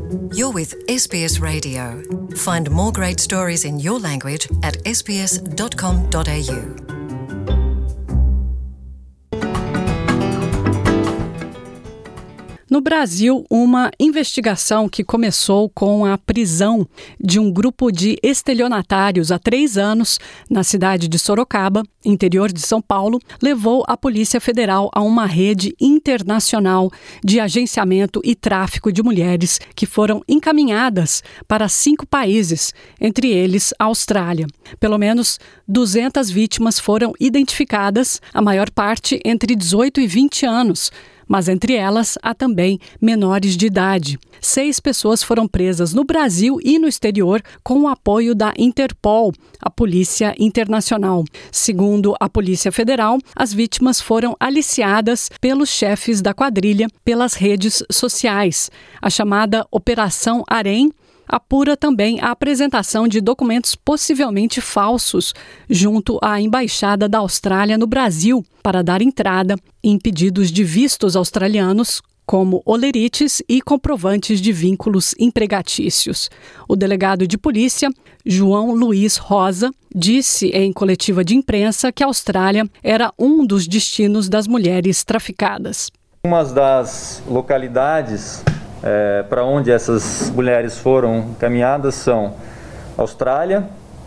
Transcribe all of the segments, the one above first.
You're with SBS Radio. Find more great stories in your language at sbs.com.au. No Brasil, uma investigação que começou com a prisão de um grupo de estelionatários há 3 anos na cidade de Sorocaba, interior de São Paulo, levou a Polícia Federal a uma rede internacional de agenciamento e tráfico de mulheres que foram encaminhadas para 5 países, entre eles a Austrália. Pelo menos 200 vítimas foram identificadas, a maior parte entre 18 e 20 anos, mas entre elas há também menores de idade. 6 pessoas foram presas no Brasil e no exterior com o apoio da Interpol, a Polícia Internacional. Segundo a Polícia Federal, as vítimas foram aliciadas pelos chefes da quadrilha pelas redes sociais. A chamada Operação Harém apura também a apresentação de documentos possivelmente falsos junto à Embaixada da Austrália no Brasil para dar entrada em pedidos de vistos australianos, como olerites e comprovantes de vínculos empregatícios. O delegado de polícia, João Luiz Rosa, disse em coletiva de imprensa que a Austrália era um dos destinos das mulheres traficadas. Uma das localidades para onde essas mulheres foram encaminhadas são Austrália,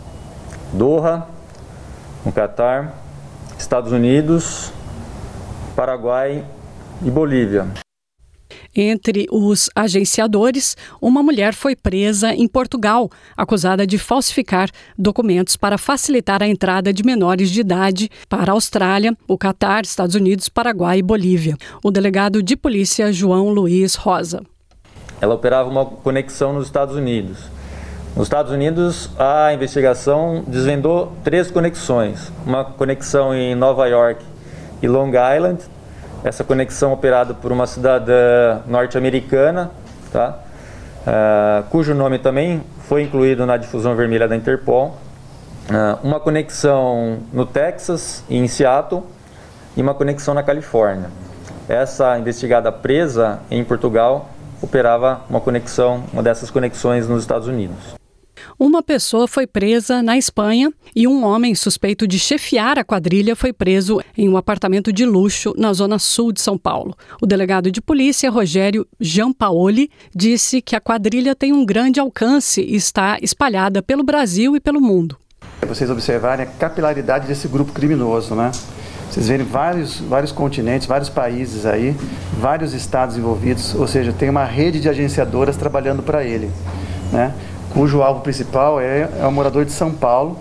Doha, no Catar, Estados Unidos, Paraguai e Bolívia. Entre os agenciadores, uma mulher foi presa em Portugal, acusada de falsificar documentos para facilitar a entrada de menores de idade para a Austrália, o Catar, Estados Unidos, Paraguai e Bolívia. O delegado de polícia, João Luiz Rosa. Ela operava uma conexão nos Estados Unidos. Nos Estados Unidos, a investigação desvendou 3 conexões. Uma conexão em Nova York e Long Island. Essa conexão operada por uma cidadã norte-americana, tá? Cujo nome também foi incluído na difusão vermelha da Interpol. Uma conexão no Texas e em Seattle e uma conexão na Califórnia. Essa investigada presa em Portugal operava uma dessas conexões nos Estados Unidos. Uma pessoa foi presa na Espanha e um homem suspeito de chefiar a quadrilha foi preso em um apartamento de luxo na zona sul de São Paulo. O delegado de polícia, Rogério Giampaoli, disse que a quadrilha tem um grande alcance e está espalhada pelo Brasil e pelo mundo. Vocês observarem a capilaridade desse grupo criminoso, né? Vocês verem vários continentes, vários países aí, vários estados envolvidos, ou seja, tem uma rede de agenciadoras trabalhando para ele, né? Cujo alvo principal é o morador de São Paulo,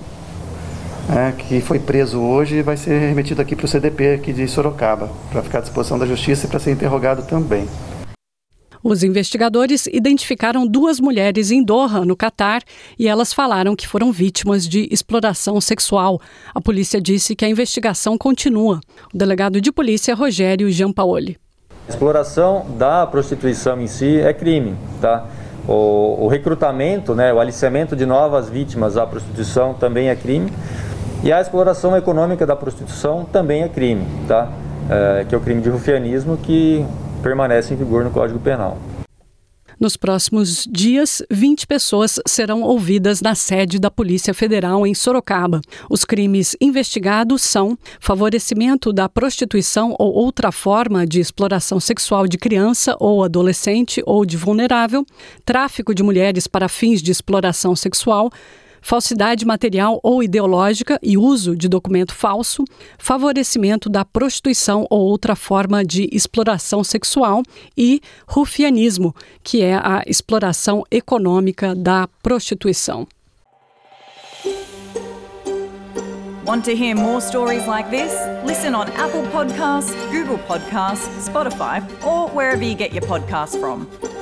que foi preso hoje e vai ser remetido aqui para o CDP aqui de Sorocaba, para ficar à disposição da justiça e para ser interrogado também. Os investigadores identificaram 2 mulheres em Doha, no Catar, e elas falaram que foram vítimas de exploração sexual. A polícia disse que a investigação continua. O delegado de polícia, Rogério Giampaoli. A exploração da prostituição em si é crime, tá? O recrutamento, o aliciamento de novas vítimas à prostituição também é crime. E a exploração econômica da prostituição também é crime, tá? Que é o crime de rufianismo que permanece em vigor no Código Penal. Nos próximos dias, 20 pessoas serão ouvidas na sede da Polícia Federal em Sorocaba. Os crimes investigados são favorecimento da prostituição ou outra forma de exploração sexual de criança ou adolescente ou de vulnerável, tráfico de mulheres para fins de exploração sexual, falsidade material ou ideológica e uso de documento falso, favorecimento da prostituição ou outra forma de exploração sexual e rufianismo, que é a exploração econômica da prostituição. Want to hear more stories like this? Listen on Apple Podcasts, Google Podcasts, Spotify, or wherever you get your podcasts from.